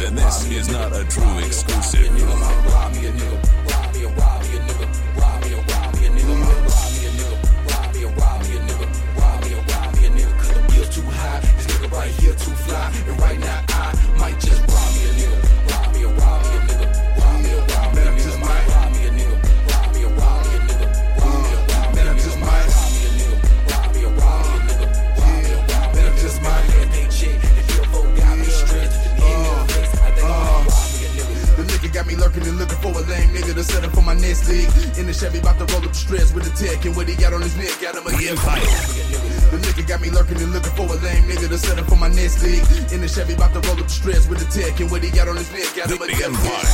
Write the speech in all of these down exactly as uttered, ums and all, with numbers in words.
then this is not a true exclusive. Nigga might rob me a nigga, rob me a rob me a nigga, rob me a rob me a nigga, might rob me a nigga, rob me a rob me a nigga, rob me a rob me a nigga, cause the bill's too high, this nigga right here too fly, and right now I might just rob me a nigga, rob me a rob me a nigga, rob me a rob me a nigga, might rob me a nigga, rob me a rob me a nigga, rob me a rob me a nigga, might rob me a nigga, rob me a rob me a nigga, rob me a rob me a nigga, just my head they check, if your folk got me stressed, the nigga in the face, I think I might rob me a nigga. The nigga got me lurking and looking for a lame nigga to set up for my next league. In the Chevy, about to roll up the stress with the tech and what he got on his neck, got him again. The nigga got me lurking and looking for a lame nigga to set up for my next league. In the Chevy, about to roll up the stress with the tech and what he got on his neck, got him again.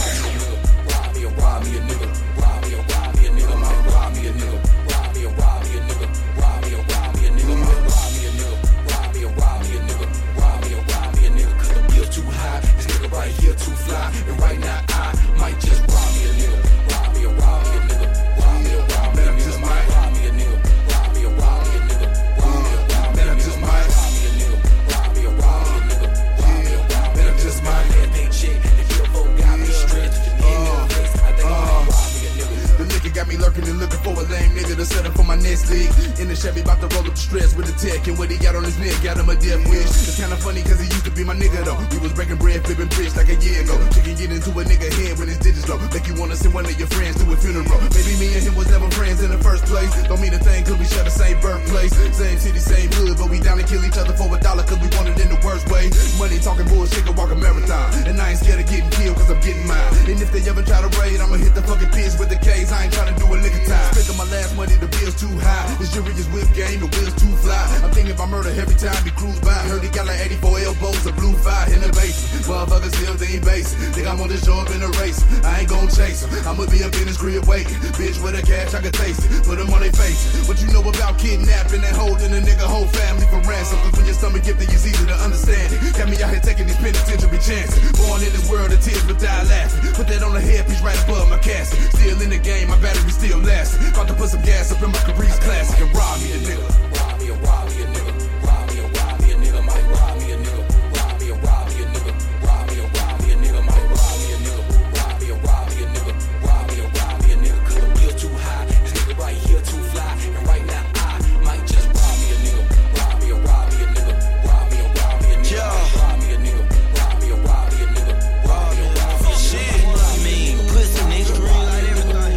Rob me a rob me a nigga, rob me a rob me a nigga, might rob me a nigga, rob me a rob me a nigga, rob me a rob me a nigga, might rob me a nigga, rob me a rob me a nigga, rob me a rob me a nigga, cause the bill's too high, this nigga right here too fly, and right now I might just rob me a nigga, rob me a rob me a nigga, rob me a rob me a nigga, might rob me a nigga, rob me a rob me a nigga, rob me a rob me a nigga, might rob me a nigga, rob me a rob me a nigga, rob me a rob me a nigga, just my head they check, if your folk got me stretched, the nigga in the face, I think I might rob me a nigga. The nigga got me lurking and looking for a lame nigga to set up for my next league. In the Chevy, about to roll up the stress with the tech and what he got on his neck, got him a death wish. It's kinda funny cause he used to be my nigga though. We was breaking bread, flipping bricks like a year ago. She can get into a nigga head when his digits low. Make you wanna send one of your friends to a funeral. Maybe me and him was never friends in the first place. Don't mean a thing cause we share the same birthplace. Same city, same hood, but we down to kill each other for a dollar cause we want it in the worst way. Money talking bullshit can walk a marathon. And I ain't scared of getting killed cause I'm getting mine. And if they ever try to raid, I'ma hit the fucking pitch with the K's. I ain't trying to do a lick of time. Spending my last money, the bill's too high. This jury is whip game, the wheels too fly. I'm thinking if I murder every time he cruise by. Heard he got like eighty-four elbows, a blue fire in the basement. Motherfuckers still they ain't basic. Think I'm on this job in a race. I ain't gon' chase him. I'ma be up in his crib waiting. Bitch with a cash, I can taste it. Put them on their face. What you know about kidnapping and holding a nigga whole family for ransom? Cause when your stomach gifted, it's easy to understand it. Got me out here taking these penitentiary chances. Born in this world of tears but die laughing. Put that on the headpiece right above my casket. Still in the game, my battery still lasting. About to put some gas up in my Caprice Classic and rob me a nigga. Rob me a rob me a nigga, rob me a rob me a nigga, might rob me a nigga, rob me a rob me a nigga, rob me a rob me a nigga, might rob me a nigga, rob me a rob me a nigga, rob me a rob me a nigga, cause the bill's too high, this nigga right here too fly, and right now I might just rob me a nigga, rob me a rob me a nigga, rob me a rob me a nigga, rob me a nigga, rob me a rob me a nigga, rob me a rob me a nigga. Shit, I mean, pussy nigga, street like everything.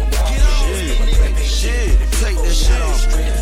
Shit, take that shit off.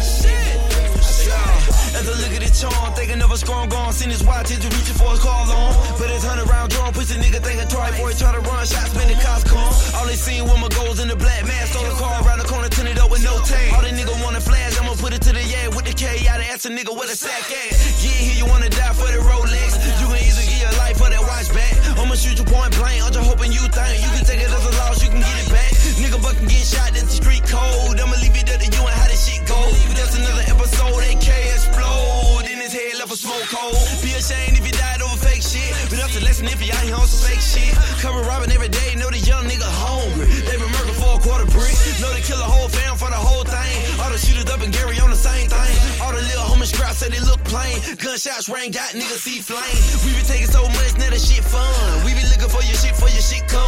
As I look at the charm, thinking of a strong gone. Seen his watch, he's reaching for his call on. But his hundred round drum, pussy nigga thinking twice. Boy, try to run, shots, spin the cops come. All they seen was my goals in the black mask. Stole the car around the corner, tinted up with no tag. All the nigga wanna flash, I'ma put it to the yeah with the K. I ask a nigga where the sack at. Get here, you wanna die for the Rolex. You can either give your life for that watch back. I'ma shoot you point blank. I'm just hoping you think you can take it as a loss, you can get it back. Nigga bucking get shot, that's the street code. I'ma leave it up to you and how this shit go. That's another episode, A K explode. In his head left a smoke hole. Be ashamed if you died over fake shit. But that's a lesson if you out here on some fake shit. Cover robbing every day, know the young nigga hungry. They been murdered for a quarter brick. Know they kill a whole fam for the whole thing. All the shooters up in Gary on the same thing. All the little homies scraps say they look plain. Gunshots rang out, niggas see flame. We been taking so much, now the shit fun. We be looking for your shit for your shit come.